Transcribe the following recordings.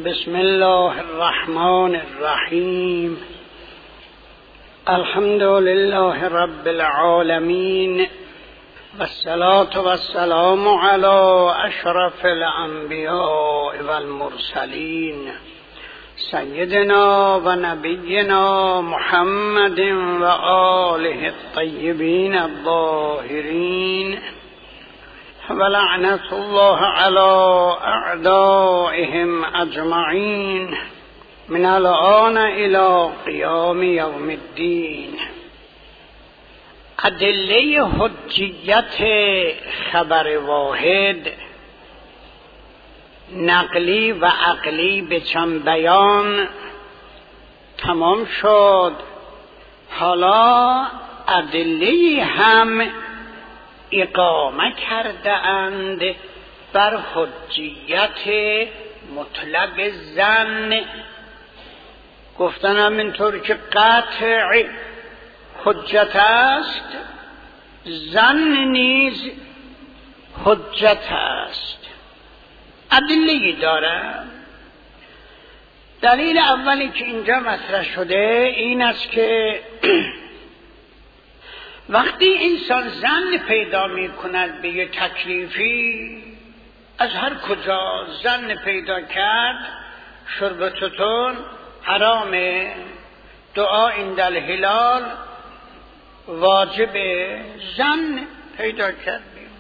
بسم الله الرحمن الرحیم. الحمد لله رب العالمین والصلاة والسلام علی اشرف الانبیاء والمرسلین سیدنا و نبینا محمد و آله الطیبین الطاهرین ولعنت الله علی اعدائهم اجمعین من الآن الی قیام یوم الدین. ادله حجیت خبر واحد نقلی و عقلی به چند بیان تمام شد. حالا ادله هم اقامه کرده اند بر حجیت مطلق ظن. گفتنم اینطور که قطع حجت است، ظن نیز حجت است. ادله دارم. دلیل اولی که اینجا مطرح شده این است که وقتی انسان ظن پیدا می کند به یه تکلیفی، از هر کجا ظن پیدا کرد شربتتون حرامه، دعا عند الهلال واجبه، ظن پیدا کرد.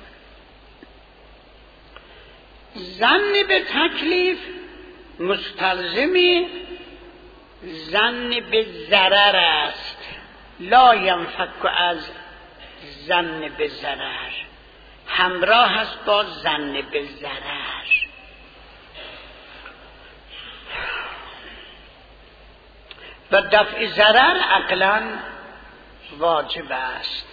ظن به تکلیف مستلزمی ظن به ضرر است، لا ینفک از ظن به ضرر، همراه است با ظن به ضرر. و دفع ضرر عقلاً واجب است.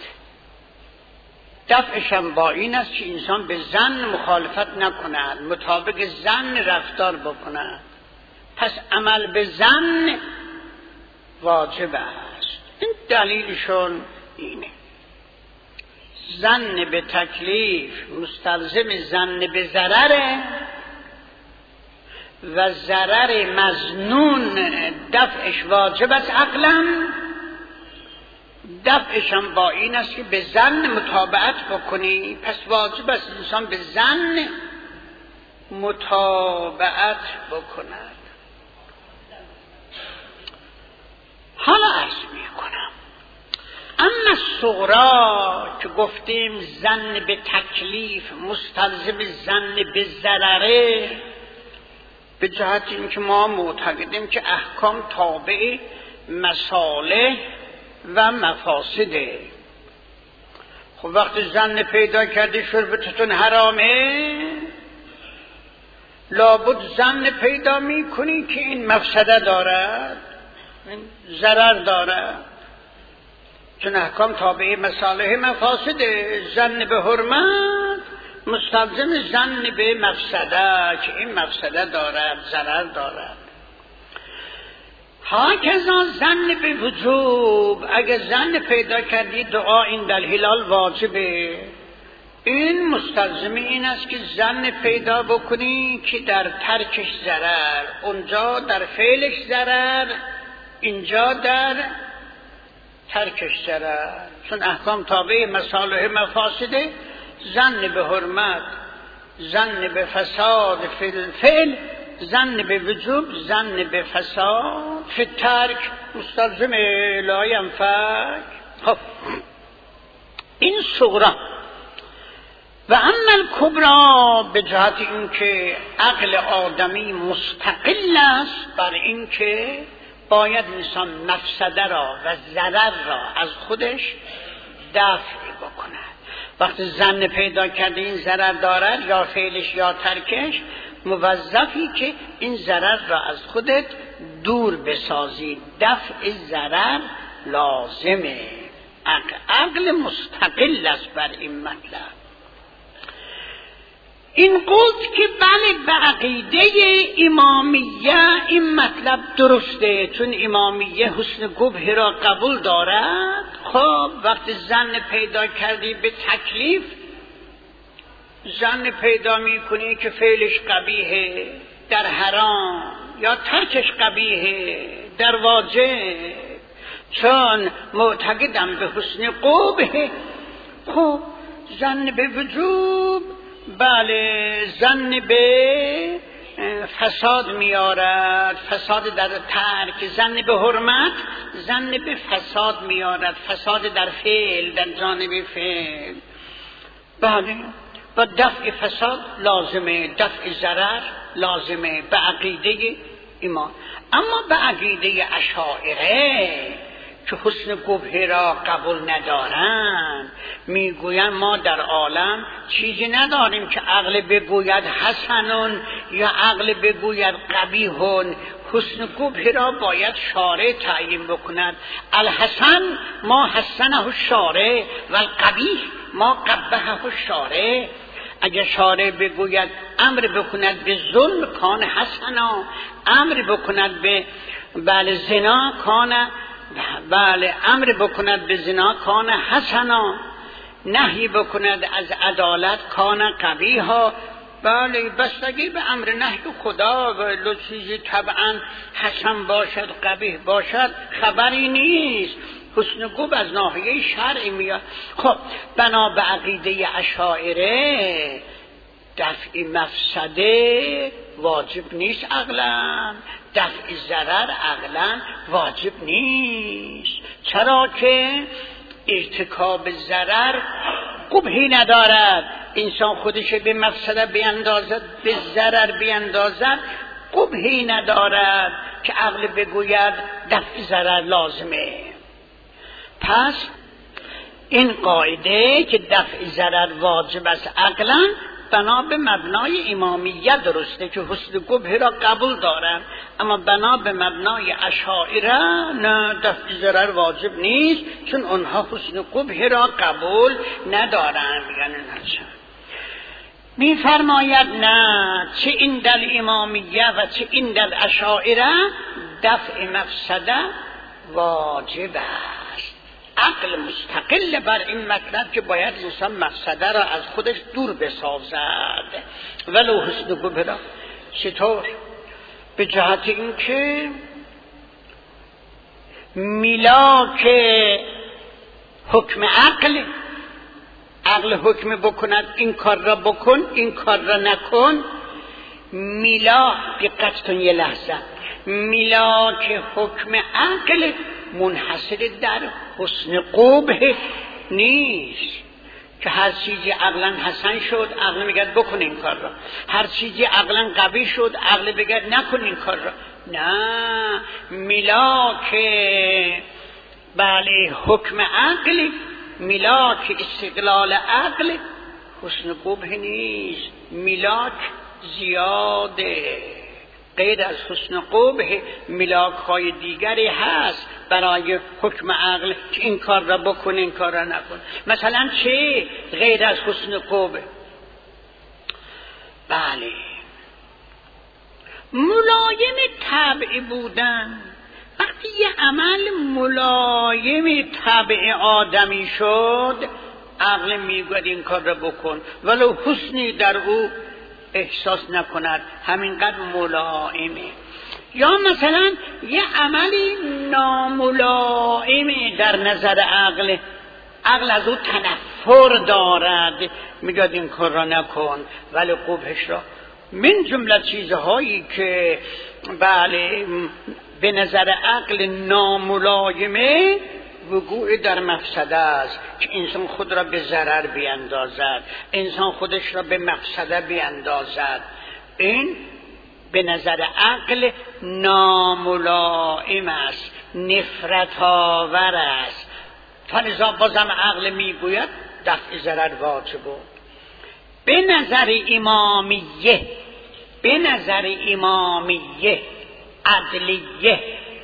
دفعش هم با این است که انسان به ظن مخالفت نکند، مطابق ظن رفتار بکند. پس عمل به ظن واجب است. این دلیلشون اینه. ظن به تکلیف مستلزم ظن به ضرره و ضرر مظنون دفعش واجب است عقلاً. دفعش هم با این است که به ظن متابعت بکنی، پس واجب است انسان به ظن متابعت بکند. حالا عرض می کنم اما صغرا که گفتیم ظن به تکلیف مستلزم ظن به ضرره، به جهت اینکه ما معتقدیم که احکام تابع مصالح و مفاسده. خب وقتی ظن پیدا کردی شربتتون حرامه، لابد ظن پیدا می کنی که این مفسده دارد، این ضرر دارد، چون احکام تابع مصالح مفاسده. ظن به حرمت مستلزم ظن به مفسده که این مفسده دارد، ضرر دارد. هاکذا ظن به وجوب، اگه ظن پیدا کردی دعا عند الهلال واجبه، این مستلزم این است که ظن پیدا بکنی که در ترکش ضرر، اونجا در فعلش ضرر، اینجا در ترکش ضرر، چون احکام تابع مصالح مفاسده. ظن به حرمت، ظن به فساد فی الفعل، ظن به وجوب، ظن به فساد فی الترک مستلزم لا ینفک. خب این صغرا. و اما الکبرا به جهت اینکه عقل آدمی مستقل است بر اینکه باید انسان مفسده را و ضرر را از خودش دفع بکند. وقتی ظن پیدا کرده این ضرر دارد، یا فعلش یا ترکش، موظفی که این ضرر را از خودت دور بسازی. دفع ضرر لازمه. عقل مستقل است بر این مطلب. این گفت که بله به عقیده امامیه این مطلب درسته، چون امامیه حسن قبح را قبول دارد. خب وقتی ظن پیدا کردی به تکلیف، ظن پیدا می کنی که فعلش قبیحه، در حرام، یا ترکش قبیحه در واجب، چون معتقدم به حسن قبح. خب ظن به وجوب، بله ظن به فساد میارد، فساد در ترک. ظن به حرمت، ظن به فساد میارد، فساد در فعل، در جانب فعل. بله و دفع فساد لازمه، دفع ضرر لازمه به عقیده ایمان. اما به عقیده اشاعره که حسن قبح را قبول ندارن، میگوین ما در عالم چیزی نداریم که عقل بگوید حسنون یا عقل بگوید قبیحون. حسن قبح را باید شارع تعیین بکند. الحسن ما حسنه الشارع و القبیح ما قبحه الشارع. اگر شارع بگوید امر بکند به ظلم کان حسنا، امر بکند به زنا کان، امر بکند به زنا کان حسنا، نهی بکند از عدالت کان قبیحا. بستگی به امر نهی خدا و چیزی طبعا حسن باشد قبیح باشد خبری نیست. حسن قبح از ناحیه شرعی میاد. خب بنا به عقیده اشاعره دفع مفسده واجب نیست عقلا، دفع ضرر عقلا واجب نیست. چرا که ارتکاب ضرر قبحی ندارد. انسان خودش به مفسده بیندازد، به ضرر بیندازد، قبحی ندارد که عقل بگوید دفع ضرر لازمه. پس این قاعده که دفع ضرر واجب است عقلا بنا به مبنای امامیه درسته که حسن قبح را قبول دارن، اما بنا به مبنای اشاعره نه، دفع ضرر واجب نیست، چون اونها حسن قبح را قبول ندارن. میگن نشه. میفرماید نه، چه این در امامیه و چه این در اشاعره دفع مفسده واجب است. عقل مستقل بر این مطلب که باید انسان مفسده را از خودش دور بسازد، ولو حسن قبح را. چطور؟ به جهت این که ملاک حکم عقل حکم بکند این کار را بکن این کار را نکن. ملاک، دقت کن یه لحظه، ملاک حکم عقل منحصر در حسن قبح نیست که هر چیزی عقلا حسن شد عقل میگه بکن این کار را، هر چیزی عقلا قبیح شد عقل بگه نکن این کار را. نه، ملاک حکم عقل، ملاک استقلال عقل حسن قبح نیست. ملاک زیاده، غیر از حسن قبح ملاک های دیگری هست برای حکم عقل که این کار را بکن این کار را نکن. مثلا چه غیر از حسن قبح؟ بله، ملایم طبع بودن. وقتی یه عمل ملایم طبع آدمی شد عقل میگوید این کار را بکن ولو حسنی در او احساس نکند، همینقدر ملائمه. یا مثلا یه عملی ناملائمه در نظر عقل، عقل از او تنفر دارد میگه این کار را نکن ولی قبحش را. من جمله چیزهایی که به نظر عقل ناملایمه وقوع در مفسده است که انسان خود را به ضرر بیندازد، انسان خودش را به مفسده بیندازد. این به نظر عقل ناملایم است، نفرت آور است. فلذا بازم عقل میگوید دفع ضرر واجبه. به نظر امامیه عدلیه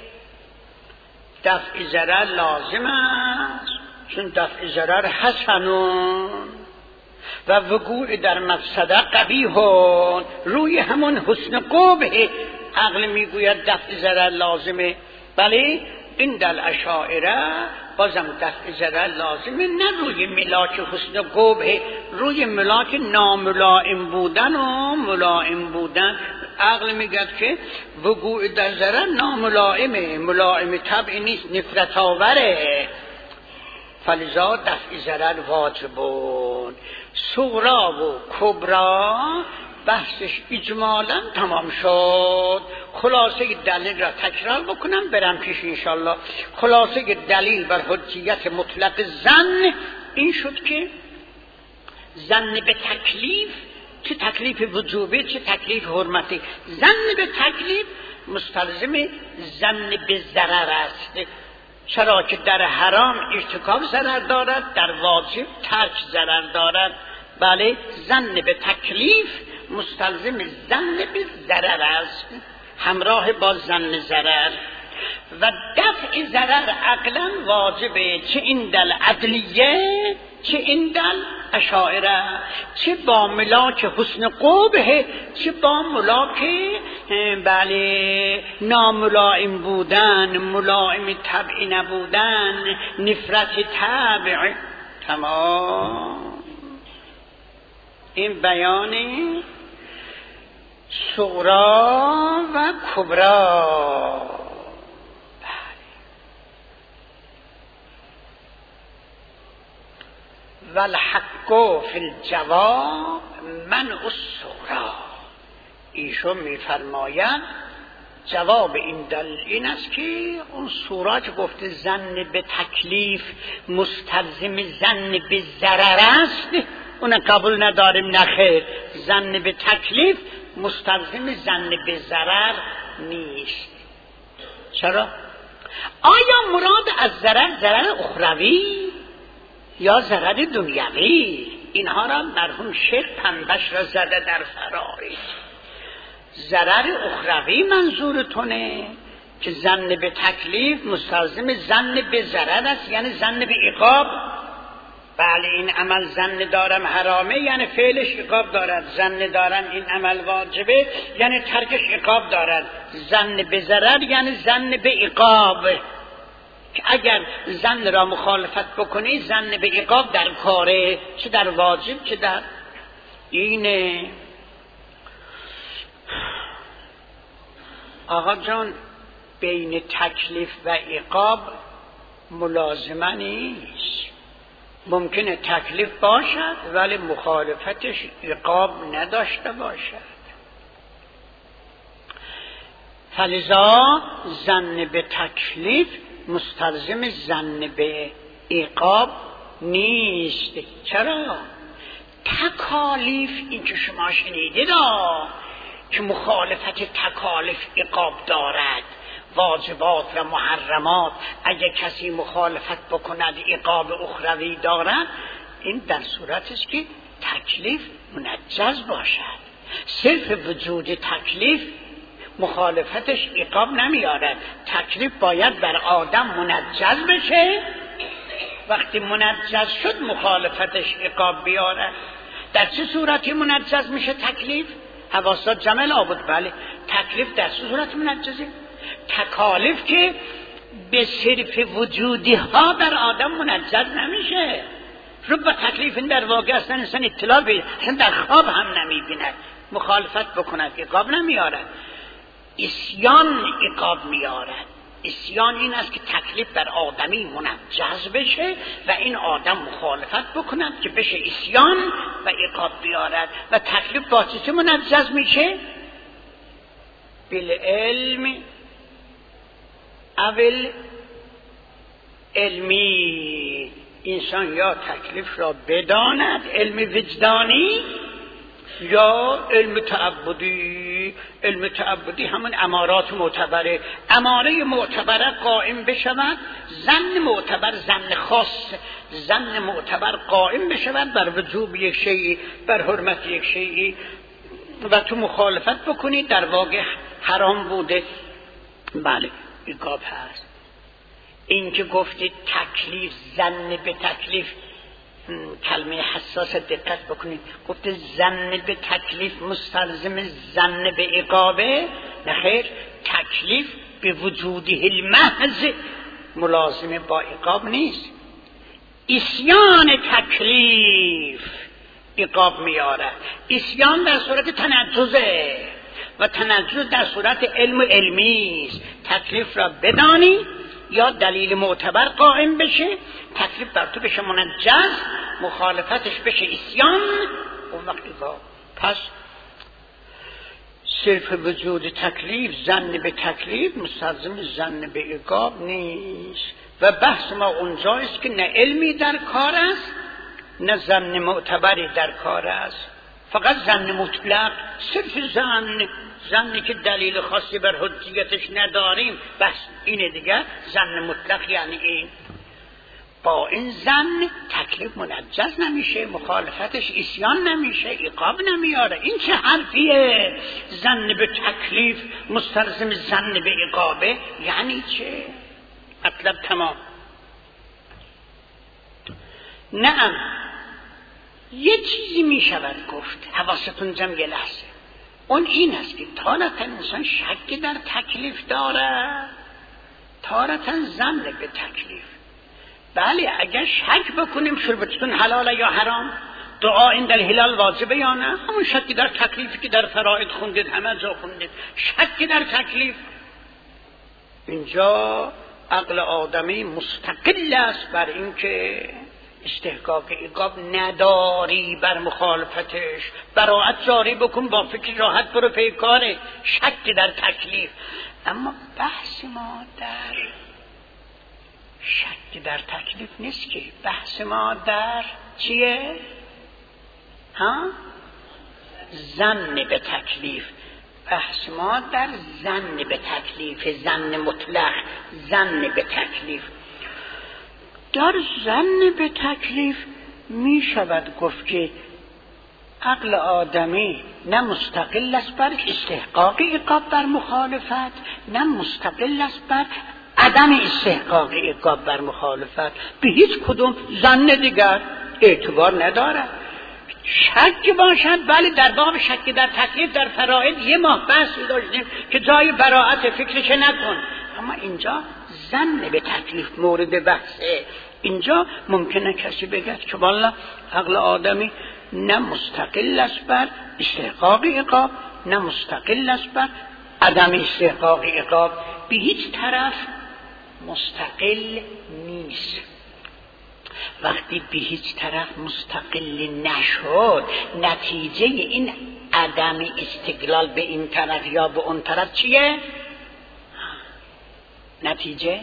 دفع ضرر لازم است، چون دفع ضرر حسنون و وقوع در مفسده قبیحون. روی همون حسن قبح عقل میگوید دفع ضرر لازمه. بله، این در اشاعره بازم دفع ضرر لازمه، نه روی ملاک حسن قبح، روی ملاک ناملائم بودن و ملائم بودن عقل میگه که وقوع در ضرر ناملائمه، ملائم طبع نیست، نفرت آوره. فلذا دفع ضرر واجبون. صغرا و کبرا بحثش اجمالا تمام شد. خلاصه دلیل را تکرار بکنم برم پیش انشالله. خلاصه دلیل بر حجیت مطلق ظن این شد که ظن به تکلیف، چه تکلیف وجوبی چه تکلیف حرمتی، ظن به تکلیف مستلزم ظن به ضرر است. چرا که در حرام ارتکاب ضرر دارد، در واجب ترک ضرر دارد. بله، ظن به تکلیف مستلزم ظن به ضرر است همراه با ظن ضرر. و دفع ضرر عقلا واجبه، چه این دل عدلیه چه این دل اشاعره، چه با ملاک حسن قبح چه با ملاک بله ناملائم بودن، ملائم طبعی نبودن، نفرت طبع. تمام. این بیان صغرا و کبرا. والحق فی الجواب منع الصغرا. ایشون میفرماید جواب این دلیل این است که اون صورت که گفته ظن به تکلیف مستلزم ظن به ضرر است اون قبول نداریم. نخیر، ظن به تکلیف مستلزم ظن به ضرر نیست. چرا؟ آیا مراد از ضرر اخروی یا ضرر دنیوی؟ اینها را مرحوم شیخ پنبش را زده در فرائض. ضرر اخروی منظورتونه که ظن به تکلیف مستلزم ظن به ضرر است، یعنی ظن به عقاب. بله، این عمل ظن دارم حرامه یعنی فعلش عقاب دارد، ظن دارم این عمل واجبه یعنی ترکش عقاب دارد. ظن به ضرر یعنی ظن به عقاب، که اگر ظن را مخالفت بکنی ظن به عقاب در کاره، چه در واجب چه در اینه. آقا جان، بین تکلیف و عقاب ملازمه نیست. ممکنه تکلیف باشد ولی مخالفتش عقاب نداشته باشد. فلذا ظن به تکلیف مستلزم ظن به عقاب نیست. چرا؟ تکالیف این که شما شنیدید که مخالفت تکالیف عقاب دارد، واجبات و محرمات اگه کسی مخالفت بکند عقاب اخروی دارد، این در صورت است که تکلیف منجز باشد. صرف وجود تکلیف مخالفتش عقاب نمیارد. تکلیف باید بر آدم منجز بشه، وقتی منجز شد مخالفتش عقاب بیارد. در چه صورتی منجز میشه تکلیف؟ حواسات جمع آبود. بله، تکلیف در چه صورت منجزه؟ تکالیف که به صرف وجودی ها در آدم منجز نمیشه. رب تکلیف این در واقع اصلا انسان اطلاع به اصلا در خواب هم نمیبیند، مخالفت بکند عقاب نمیارد، عصیان عقاب میارد. عصیان این است که تکلیف بر آدمی منجز بشه و این آدم مخالفت بکند که بشه عصیان و عقاب بیارد. و تکلیف با چه منجز میشه؟ بالعلم اول علمی. انسان یا تکلیف را بداند، علم وجدانی، یا علم تعبدی. علم تعبدی همون امارات معتبره. اماره معتبره قائم بشود، ظن معتبر ظن خاص، ظن معتبر قائم بشود بر وجوب یک شیئی، بر حرمت یک شیئی، و تو مخالفت بکنی در واقع حرام بوده. بله، عقاب هست. این که گفتید تکلیف، ظن به تکلیف، کلمه حساس دقت بکنید. گفته ظن به تکلیف مستلزم ظن به عقابه؟ نخیر، تکلیف به وجوده المحض ملازم با عقاب نیست. عصیان تکلیف عقاب میاره. عصیان در صورت تنجزه، و تنزل در صورت علم و علمی است. تکلیف را بدانی یا دلیل معتبر قائم بشه، تکلیف بر تو بشه منجز، مخالفتش بشه عصیان، اون وقتی پس صرف وجود تکلیف، ظن به تکلیف مستلزم ظن به عقاب نیست. و بحث ما اونجاست که نه علمی در کار است نه ظن معتبری در کار است، فقط ظن مطلق، صرف ظنی که دلیل خاصی بر حجیتش نداریم، بس اینه دیگه. ظن مطلق یعنی این. با این ظن تکلیف منجز نمیشه، مخالفتش عصیان نمیشه، عقاب نمیاره. این چه حرفیه؟ ظن به تکلیف مستلزم ظن به عقابه یعنی چه؟ مطلب تمام. نعم یه چیزی میشود گفت، حواستون جمع یه لحظه. اون این است که تارتا انسان شک در تکلیف داره، تارتا ظن به تکلیف. بله اگر شک بکنیم شربتتون حلاله یا حرام، دعا این در هلال واجبه یا نه، همون شکی در تکلیفی که در فرائض خوندید همه جا خوندید، شک در تکلیف. اینجا عقل آدمی مستقل است بر این که استحقاق عقاب نداری بر مخالفتش، براءت جاری بکن، با فکر راحت برو پی کاره، شک در تکلیف. اما بحث ما در شک در تکلیف نیست که، بحث ما در چیه؟ ظن به تکلیف. بحث ما در ظن به تکلیف، ظن مطلق، ظن به تکلیف. در ظن به تکلیف می شود گفت که عقل آدمی نه مستقل است بر استحقاق عقاب بر مخالفت، نه مستقل است بر عدم استحقاق عقاب بر مخالفت. به هیچ کدوم ظن دیگر اعتبار ندارد. شک باشد، بله در باب شک در تکلیف در فرائض یه ماه بحث داشتیم که جای براءت فکرش نکن، اما اینجا ظن به تکلیف مورد بحثه. اینجا ممکنه کسی بگه که والله عقل آدمی نه مستقل است بر استحقاق عقاب، نه مستقل است بر عدم استحقاق عقاب، به هیچ طرف مستقل نیست. وقتی به هیچ طرف مستقل نشد، نتیجه این عدم استقلال به این طرف یا به اون طرف چیه؟ نتیجه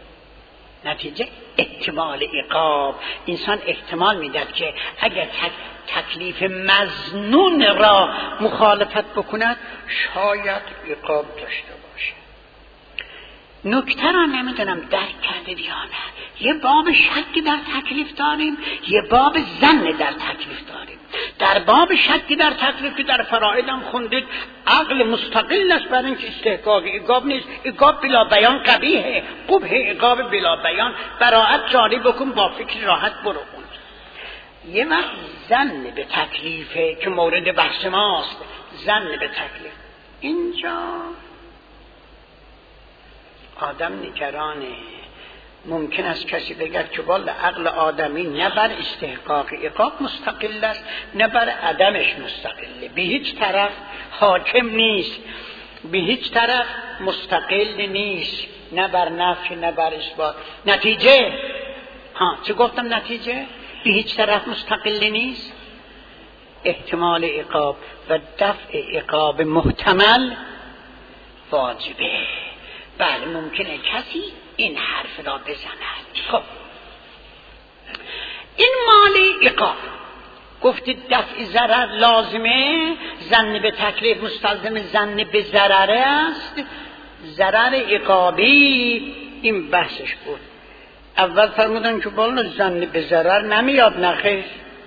احتمال عقاب. انسان احتمال میداد که اگر تکلیف مظنون را مخالفت بکند شاید عقاب داشته باشه. نکته را نمیدونم درک کردید یا نه. یه باب شک در تکلیف داریم، یه باب ظن در تکلیف داریم. در باب شک در تکلیف که در فرائض هم خوندید، عقل مستقل است بر اینکه استحقاق عقاب نیست. عقاب بلا بیان قبیحه، قبح عقاب بلا بیان، براءت جاری بکن، با فکر راحت برو. یه وقت ظن به تکلیفه که مورد بحث ماست، ظن به تکلیف. اینجا آدم نگرانه. ممکن است کسی بگه که والا عقل آدمی نه بر استحقاق عقاب مستقل است نه بر عدمش مستقله، به هیچ طرف حاکم نیست، به هیچ طرف مستقل نیست، نه بر نفی نه بر اثبات. نتیجه چه گفتم؟ نتیجه به هیچ طرف مستقل نیست. احتمال عقاب و دفع عقاب محتمل واجبه. بله ممکنه کسی این حرف را بزند. خب این مال عقاب گفتید دفع ضرر لازمه، ظن به تکلیف مستلزم ظن به ضرر است. ضرر عقابی این بحثش بود. اول فرمودن که بالا ظن به ضرر نمیاد، نخیر،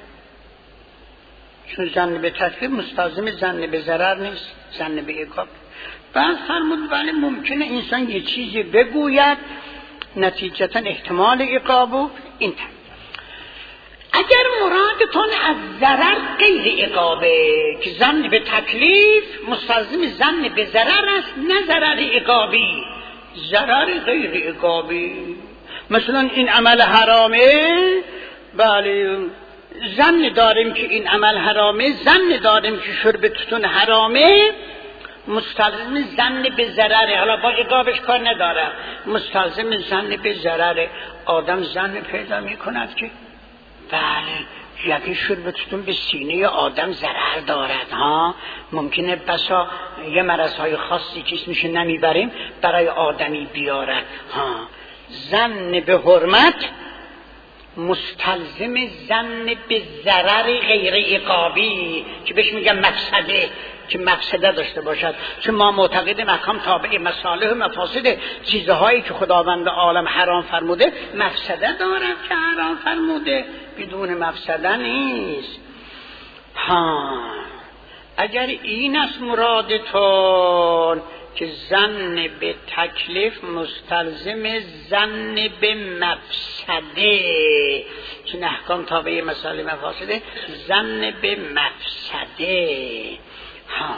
چون ظن به تکلیف مستلزم ظن به ضرر نیست، ظن به عقاب. بعد فرمود بله ممکنه انسان یه چیزی بگوید نتیجتا احتمال عقابو این طرف. اگر مرادتون از ضرر غیر عقابه که ظن به تکلیف مستلزم ظن به ضرر است، نه ضرر عقابی، ضرر غیر عقابی. مثلا این عمل حرامه، بله ظن داریم که این عمل حرامه، ظن داریم که شربتتون حرامه، مستلزم زن به ضرره، حالا با عقابش کار ندارم، مستلزم زن به ضرره. آدم زن پیدا میکند که بله یکی شربتتون به سینه آدم ضرر دارد ها، ممکنه بسا یه مرضهای خاصی که اسمش نمیبریم برای آدمی بیارد ها. زن به حرمت مستلزم زن به ضرر غیر عقابی که بهش میگن مفسده، که مفسده داشته باشد. چون ما معتقدیم احکام تابع مصالح و مفاسد، چیزهایی که خداوند عالم حرام فرموده مفسده دارد که حرام فرموده، بدون مفسده نیست ها. اگر این است مرادتون که زن به تکلیف مستلزم زن به مفسده، چون احکام تابع مصالح مفاسده، زن به مفسده ها.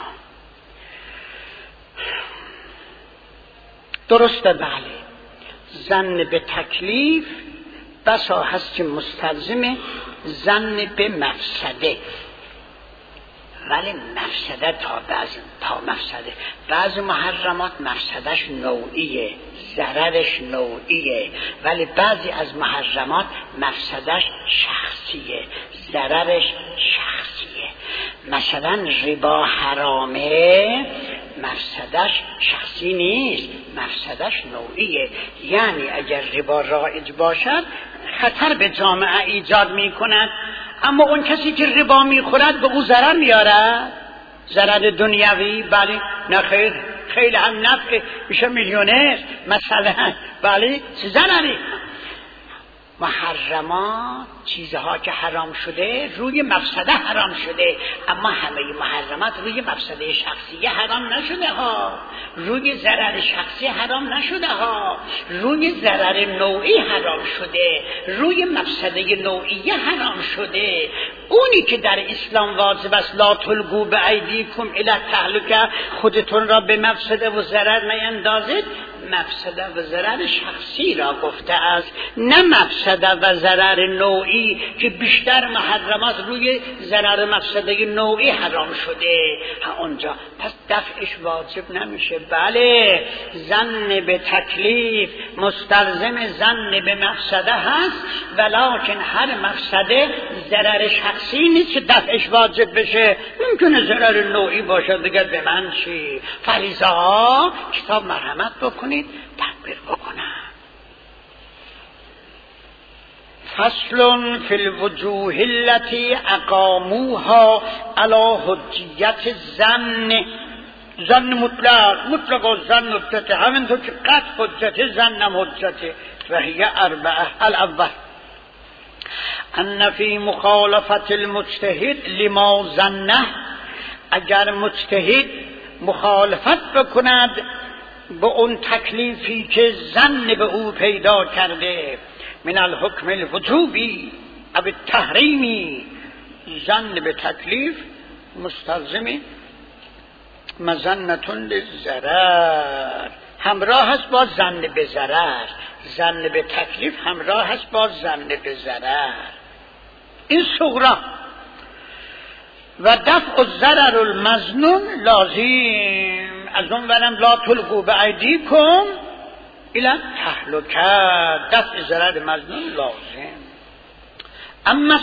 درسته بله، زن به تکلیف بسا هست که مستلزم زن به مفسده، ولی مفسده تا مفسده. بعض محرمات مفسدش نوعیه، ضررش نوعیه، ولی بعضی از محرمات مفسدش شخصیه، ضررش شخصیه. مثلا ربا حرامه، مفسدش شخصی نیست، مفسدش نوعیه. یعنی اگر ربا رایج باشد خطر به جامعه ایجاد می کند، اما اون کسی که ربا میخورد به او ضرر میارد، ضرر دنیوی بله نه خیر، خیلی هم نفع، میشه میلیونر مثلا، بله ضرری. محرمات چیزها که حرام شده روی مفسده حرام شده، اما همه محرمات روی مفسده شخصی حرام نشده ها، روی ضرر شخصی حرام نشده ها، روی ضرر نوعی حرام شده، روی مفسده نوعی حرام شده. اونی که در اسلام واجب است لا تلقوا بایدیکم الی التهلکه، خودتون را به مفسده و ضرر نیندازید، مفسده و ضرر شخصی را گفته است، نه مفسده و ضرر نوعی که بیشتر محرمات روی ضرر مفسده نوعی حرام شده اونجا، پس دفعش واجب نمیشه. بله زن به تکلیف مستلزم زن به مفسده هست، ولکن هر مفسده ضرر شخصی نیست که دفعش واجب بشه، ممکنه ضرر نوعی باشه دیگه به من چی. فریضا کتاب مرحمت بکنید تدبیر بکنم. فصل فی الوجوه التي اقاموها علی حجیت زن مطلق و زن حجت، همینطور که قطع حجت زنم حجت. وهی اربعه. الاول ان فی مخالفت المجتهد لما ظنه، اگر مجتهد مخالفت بکند به اون تکلیفی که ظن به او پیدا کرده، من الحکم الوجوبی او التحریمی، ظن به تکلیف مستلزم مظنة للضرر، همراه است با ظن به ضرر، ظن به تکلیف همراه است با ظن به ضرر. این صغرا. و دفع الضرر المظنون لازم، از اون برم لا تلقوا بایدیکم الی التهلکه، دفع ضرر مظنون لازم. اما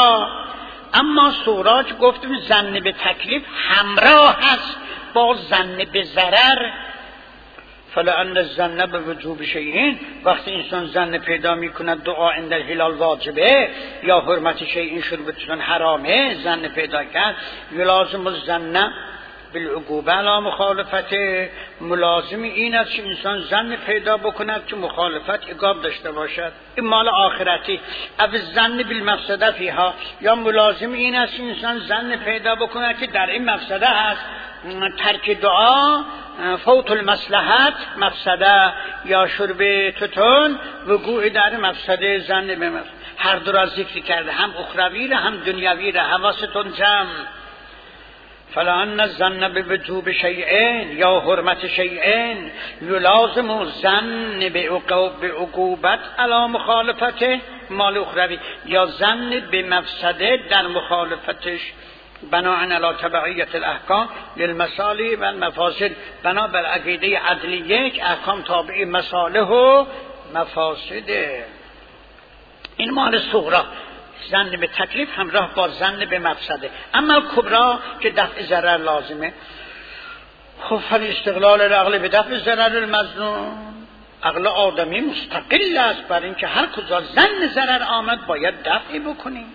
صغرا که گفتم ظن به تکلیف همراه هست با ظن به ضرر، فلان الظن به وجوب شیئین، وقتی انسان ظن پیدا میکند دعا عند الهلال واجبه یا حرمت شیئین شربتشون حرامه، ظن پیدا کرد، یلازم الظن بالعقوبه علی مخالفته، ملازم این است که انسان ظن پیدا بکند که مخالفت عقاب داشته باشد، این مال آخرتی. او ظن بالمفسده فیها، یا ملازم این است که انسان ظن پیدا بکند که در این مفسده هست، ترک دعا فوت المصلحت مفسده، یا شرب توتون وقوع در مفسده، ظن به مفسده. هر دو را ذکر کرده، هم اخروی را هم دنیوی را، حواستون جمع. فلان الظن بوجوب شیئین یا حرمت شیئین یلازم الظن بعقوبت علی مخالفته مال اخروی، یا ظن به مفسده در مخالفتش بناءً علی تبعیت الاحکام للمصالح و المفاسد، بنا بر عقیده عدلیه که احکام تابع مصالح و مفاسده. این مال صغرا، ظن به تکلیف همراه با ظن به مفسده. اما کبرا که دفع ضرر لازمه، خب استقلال العقل به دفع ضرر المظنون، عقل آدمی مستقل است بر اینکه هر کجا ظن ضرر آمد باید دفعی بکنیم.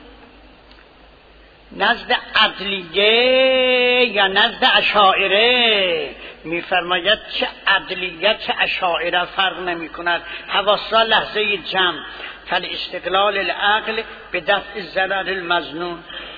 نزد عدلیه یا نزد اشاعره میفرماید چه عدلیه چه اشاعره فرق نمی کند. حواسا لحظه جمع، فالاستقلال العقل به دفع ضرر المظنون.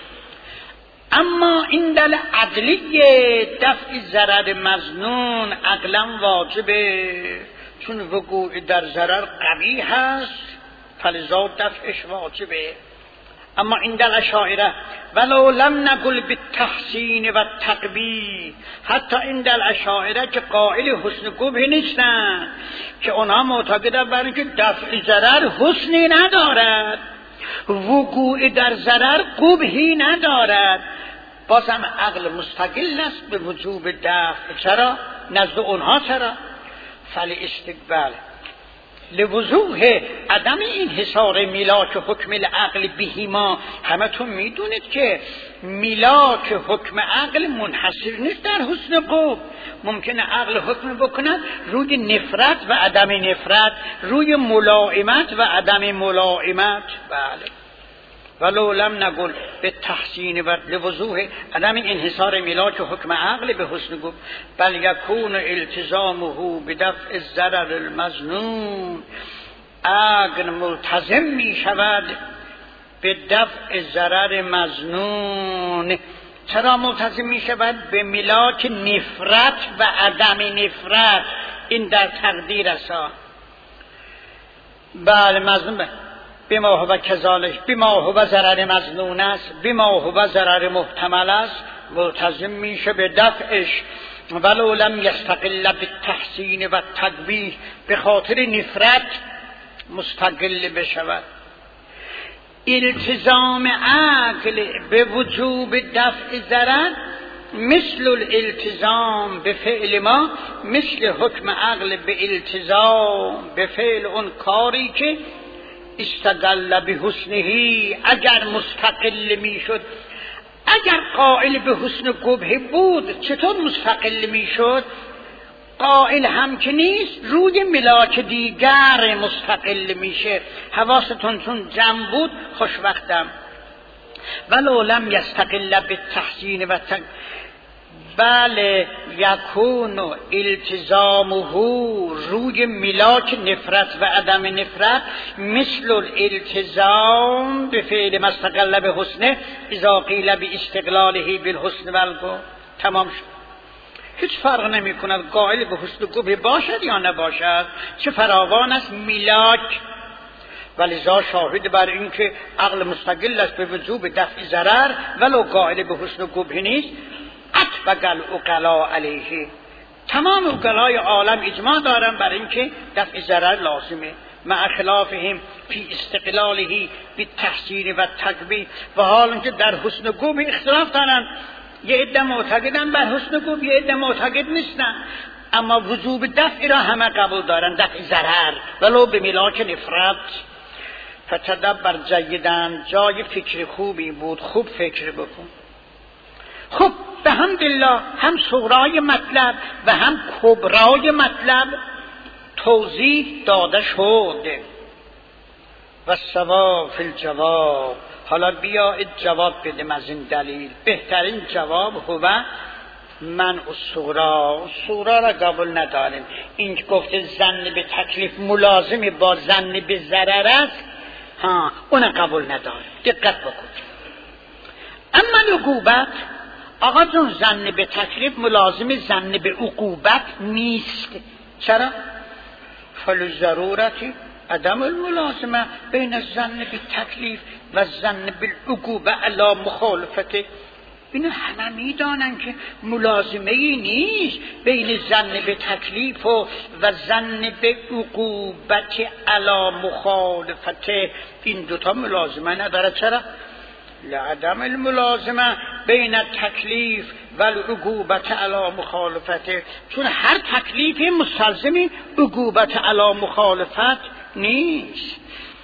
اما این دل عدلیه دفع ضرر مظنون عقلا واجبه، چون وقوع در ضرر قبیح هست فلذا دفعش واجبه. اما این دل اشاعره ولو لم نقل بالتحسین و تقبیح، حتی این دل اشاعره که قائل حسن قبح نیستن، که اونها معتقدند بر اینکه دفع ضرر حسنی ندارد، وقوع در ضرر قبحی ندارد، بازم عقل مستقل است به وجوب دفع. چرا؟ نزد اونها چرا؟ فالاستقبال لوضوح عدم این حصار میلاک حکم العقل بهما. همتون میدونید که میلاک حکم عقل منحصر نیست در حسن قبح. ممکنه عقل حکم بکند روی نفرت و عدم نفرت، روی ملائمت و عدم ملائمت. بله، ولو لم نقل به تحسین و لوضوح عدم انحصار میلاک حکم عقل به حسن قبح، بل یکون التزامه بدفع الضرر المظنون. عقل ملتزم می شود به دفع ضرر مظنون. چرا ملتزم می شود؟ به میلاک نفرت و عدم نفرت. این در تقدیر است. بله، مظنون بما هو کذالک، بما هو ضرر مظنون است، بما هو ضرر محتمل است، ملتزم میشه به دفعش. ولو لم یستقل بالتحسین و تقبیح، به خاطر نفرت مستقل بشود. التزام عقل به وجوب دفع ضرر مثل الالتزام به فعل ما، مثل حکم عقل به التزام به فعل اون کاری که استقل به حسنهی. اگر مستقل میشد، اگر قائل به حسن قبح بود چطور مستقل میشد؟ قائل هم که نیست، روی ملاک دیگر مستقل میشه. حواستون چون جمع بود خوشوقتم. ولو لم یستقل بالتحسین و بله یکون التزامه روی ملاک نفرت و عدم نفرت مثل الالتزام به فعل ما استقل به حسنه اذا قیل به استقلاله بالحسن والقبح. تمام شد. هیچ فرق نمی کند قائل به حسن قبح باشد یا نباشد، چه فراوان است ملاک. ولذا شاهد بر این که عقل مستقل است به وجوب دفع ضرر ولو قائل به حسن قبح نیست، اطبق العقلاء علیه. تمام عقلای عالم اجماع دارن بر این که دفع ضرر لازمه، مع خلافهم فی استقلاله بالتحسین و تقبیح. و حال که در حسن قبح اختلاف دارن، یه عده معتقدن بر حسن قبح، یه عده معتقد نیستن، اما وجوب دفع را همه قبول دارن، دفع ضرر ولو به ملاک نفرت. فتدبر جیدن، جای فکر خوبی بود، خوب فکر بکن. خب به حمدالله هم صغرای مطلب و هم کبرای مطلب توضیح داده شد. و ثواب فی الجواب. حالا بیایید جواب بدیم از این دلیل. بهترین جواب هو من الصغرا. صغرا را قبول نداریم. این که گفته ظن به تکلیف ملازم با ظن به ضرر است، اون قبول نداریم. دقت بکن. اما عقوبت، آقا جون ظن به تکلیف ملازم ظن به عقوبت نیست. چرا؟ فلضرورتی عدم الملازمه بین الظن به تکلیف و ظن بالعقوبه علی مخالفته. اینو همه میدانن که ملازمه ای نیست بین ظن به تکلیف و ظن به عقوبت علی مخالفته. این دوتا ملازمه نداره. چرا؟ لعدم الملازمه بین التکلیف و العقوبت علی مخالفته، چون هر تکلیف مستلزم عقوبت علی مخالفت نیست.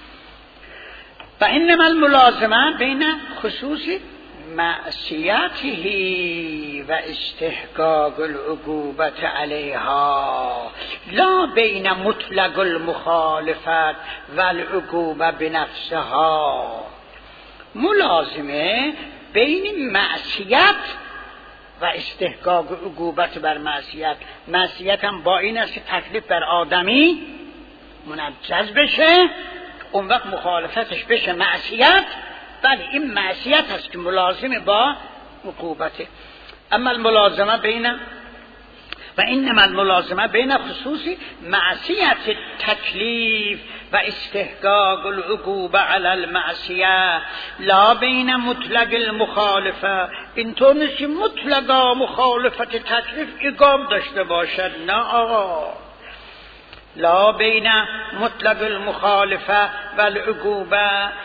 و انما الملازمه بین خصوص معصیته و استحقاق العقوبت علیها لا بین مطلق المخالفت و العقوبه بنفسها. ملازمه بین معصیت و استحقاق عقوبت بر معصیت. معصیت هم با این است که تکلیف بر آدمی منجز بشه، اون وقت مخالفتش بشه معصیت، ولی این معصیت هست که ملازم با عقوبته. اما الملازمه بین و انما الملازمه بین خصوص معصیت تکلیف و استحقاق العقوبه علی المعصیه لا بین مطلق المخالفه. اینطور نیست که مطلقا مخالفت تکلیف اقام داشته باشد، نه آقا. لا بین مطلق المخالفه و العقوبه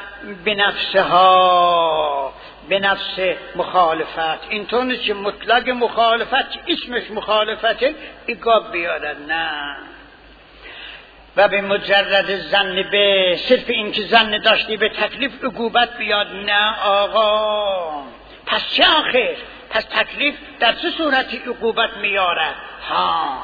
بنفسها، بنفس مخالفت. اینطور نیست که مطلق مخالفت اسمش مخالفت اقاب بیارد، نه. و به مجرد ظن به صرف این که ظن داشتی به تکلیف عقوبت بیاد، نه آقا. پس چه آخر؟ پس تکلیف در چه صورتی عقوبت میارد؟ ها،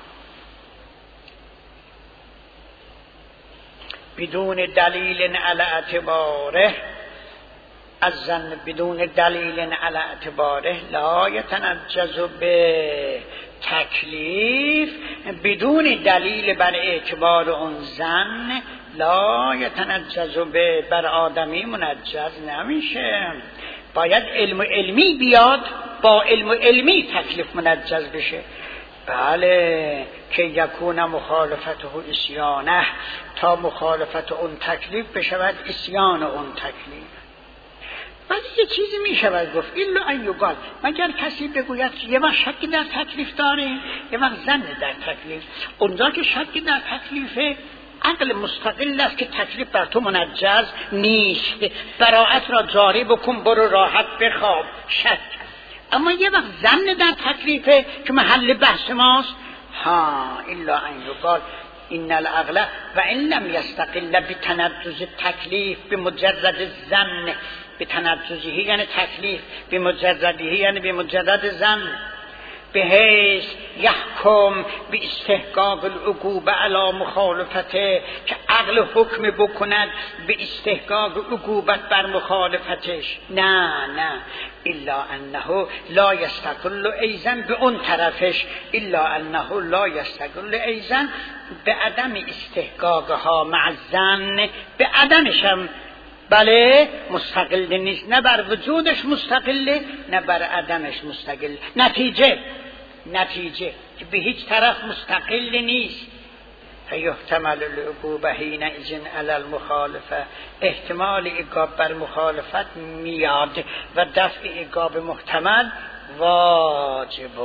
بدون دلیل علی اعتباره، از ظن بدون دلیل علی اعتباره لا یتنجز به تکلیف، بدون دلیل بر اعتبار اون ظن لا یتنجز به بر آدمی منجز نمیشه. باید علم علمی بیاد، با علم علمی تکلیف منجز بشه. بله، که یکون مخالفته اسیانه، تا مخالفت اون تکلیف بشود اسیان اون تکلیف. ولی یه چیزی می شود گفت الا ان یقال، مگر کسی بگوید که یه وقت شکی در تکلیف داره، یه وقت ظن در تکلیف. اونجا که شکی در تکلیفه، عقل مستقل است که تکلیف بر تو منجز نیست، براءت را جاری بکن، برو راحت بخواب. شک. اما یه وقت ظن در تکلیفه که محل بحث ماست، ها الا ان یقال ان العقل و ان لم یستقل بتنجز التکلیف بمجرد الظن، بتنجزه یعنی تکلیف، بمجرده یعنی بمجرد ظن، بحیث یحکم باستحقاق العقوبه علی مخالفته، که عقل حکم بکند به استحقاق عقوبت بر مخالفتش. نه الا انه لا یستقل ایضا به اون طرفش، الا انه لا یستقل ایضا به عدم استحقاقها مع الظن، به عدمشم بله مستقل نیست، نه بر وجودش مستقله نه بر عدمش مستقل. نتیجه که به هیچ طرف مستقل نیست. فیحتمل العقوبه حینئذ علی المخالفه، احتمال عقاب بر مخالفت میاد و دفع عقاب محتمل واجب.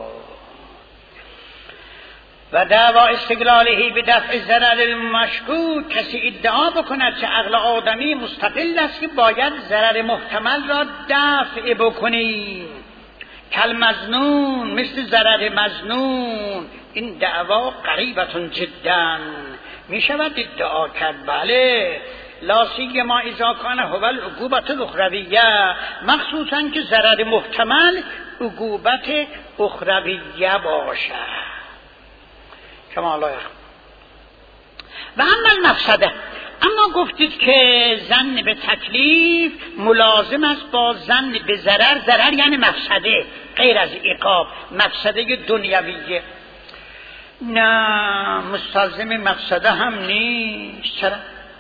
و دعوا استقلاله به دفع ضرر المشکوک، کسی ادعا بکند که عقل آدمی مستقل است که باید ضرر محتمل را دفع بکنی، کل مظنون، مثل ضرر مظنون، این دعوا قریبتون جدا می شود ادعا کرد. بله، لا سیما اذا کان هو العقوبت الاخرویه، مخصوصا که ضرر محتمل عقوبت اخرویه باشد. کما لا یخفی. و اما المفسده، اما گفتید که ظن به تکلیف ملازم است با ظن به ضرر. ضرر یعنی مفسده غیر از عقاب، مفسده دنیویه. نه، مستلزم مفسده هم نیست. چرا؟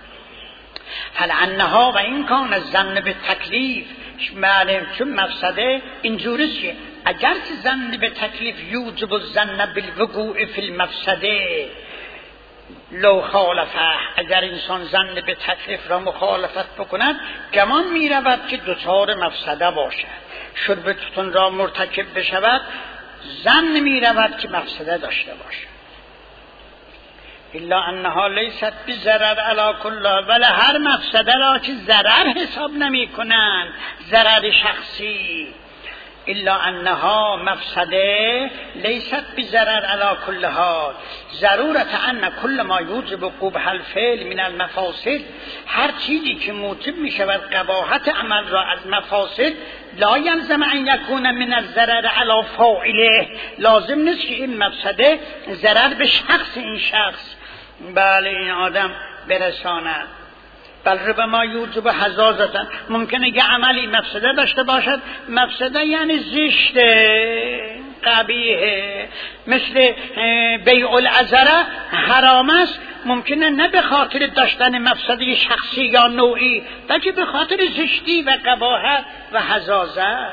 فلعنها و این کان الظن به تکلیف، معلوم چون مفسده اینجوریست که اگر که ظن به تکلیف یوجب الظن بالوقوع فی المفسده لو خالفه، اگر انسان ظن به تکلیف را مخالفت بکند گمان می رود که دچار مفسده باشد، شربتون را مرتکب بشود ظن می رود که مفسده داشته باشد. الا انها لیست بضرر علی کل، ولی هر مفسده را که ضرر حساب نمی کنند، ضرر شخصی، الا انها مفسده لیست بضرر علی کل حال، ضرورت ان کل ما یوجب قبح الفعل من المفاسد، هر چیزی که موجب می شود قباحت عمل را از مفاسد، لا یلزم ان یکون من الضرر علی فاعله، لازم نیست که این مفسده ضرر به شخص این شخص، بله این آدم برساند. بل ربما یوجب حزازتا، ممکنه که عملی مفسده داشته باشد، مفسده یعنی زشته، قبیحه، مثل بیع العذره حرام است، ممکنه نه به خاطر داشتن مفسده شخصی یا نوعی، بلکه به خاطر زشتی و قباحت و حزازت.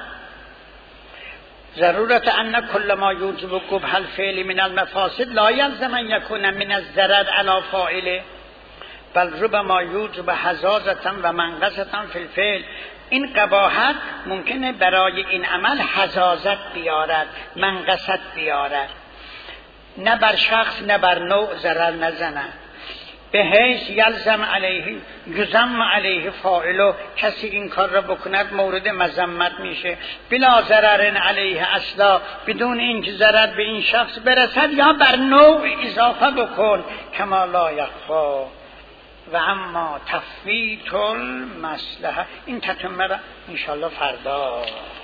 ضرورت ان کل ما یوجب قبح الفعل من المفاسد لا یلزم ان یکون من الضرر علی فاعله، بل ربما یوجب حزازة و منقصة فی الفعل، این قباحت ممکنه برای این عمل حزازت بیارد، منقصت بیارد، نه بر شخص نه بر نوع ضرر نزند، به حیث یلزم علیه یذم علیه فاعله، کسی این کار را بکند مورد مذمت میشه، بلا ضرر علیه اصلا، بدون اینکه ضرر به این شخص برسد، یا بر نوع اضافه بکن کما لا یخفا. و اما تفویت المصلحه، این تتمه را انشاءالله فردا